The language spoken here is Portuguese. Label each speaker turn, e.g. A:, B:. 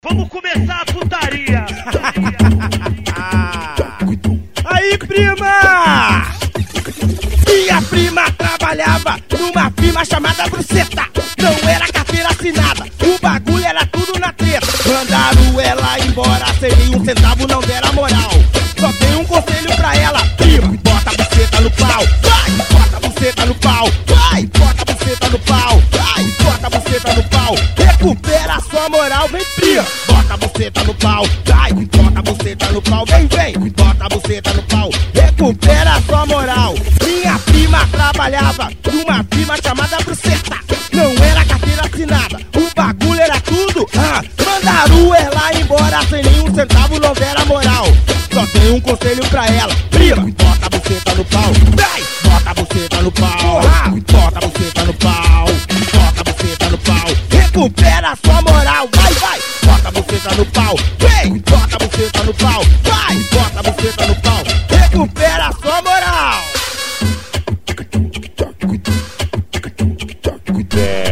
A: Vamos começar a putaria.
B: Aí, prima! Minha prima trabalhava numa firma chamada Bruceta. Não era carteira assinada, o bagulho era tudo na treta. Mandaram ela embora sem nenhum centavo, não deram moral. Só tem um conselho pra ela: prima, bota a buceta no pau. Vai, bota a buceta no pau. Vai, bota a buceta no pau. Vai, bota a buceta no pau. Recupera a sua moral, vem, prima. Bota a buceta no pau. Vai, bota a buceta no pau. Vem, vem, bota a buceta no pau. Recupera a sua moral. Minha prima trabalhava numa firma chamada Bruceta. Não era carteira assinada, o bagulho era tudo. Mandaram ela embora sem nenhum centavo, não deram moral. Só tem um conselho pra ela: prima, bota a buceta no pau. Vai, bota a buceta no pau. Bota a buceta no pau. Bota a buceta no pau. Recupera a sua moral. Vai, vai, bota a buceta no pau. Vem, bota a buceta no pau. Vai, bota a buceta no pau. Recupera a sua moral.